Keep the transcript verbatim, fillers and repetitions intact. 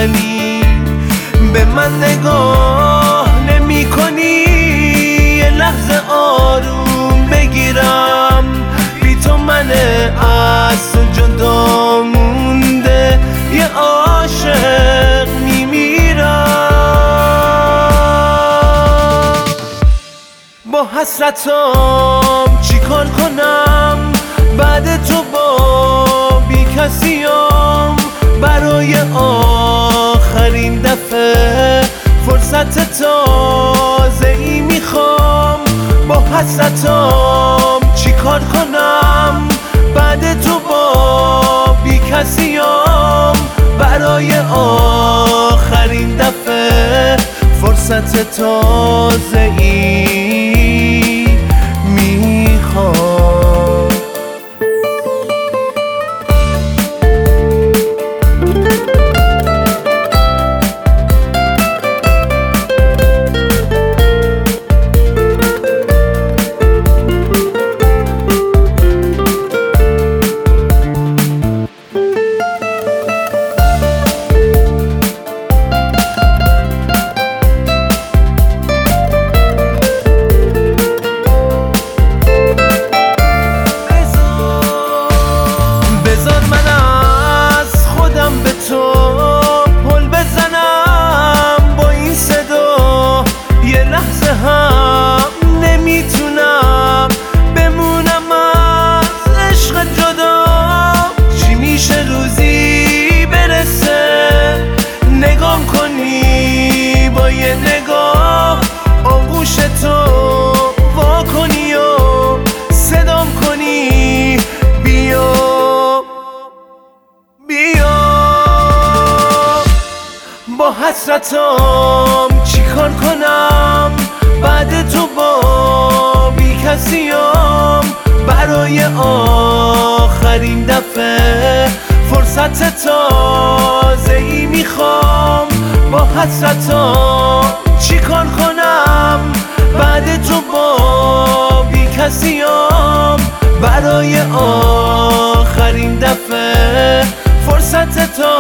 منی، به من نگاه نمی کنی، یه لحظه آروم بگیرم، بی تو من از تو جدا مونده یه عاشق میمیرم. با حسرتام چی کار کنم، بعد تو با بی کسیم، برای آخرین دفعه فرصت تازه ای میخوام. با حسرتام چی کار کنم، بعد تو با بی کسیم، برای آخرین دفعه فرصت تازه ای میخوام. نمیتونم بمونم از عشق جدا، چی میشه روزی برسه نگام کنی، با یه نگاه آغوش تو وا کنی و صدام کنی، بیا بیا. با حسرتام چی کار کنم، بعد تو با بی کسیم، برای آخرین دفعه فرصت تازه ای میخوام. با حسرتام چی کار کنم، بعد تو با بی کسیم، برای آخرین دفعه فرصت تازه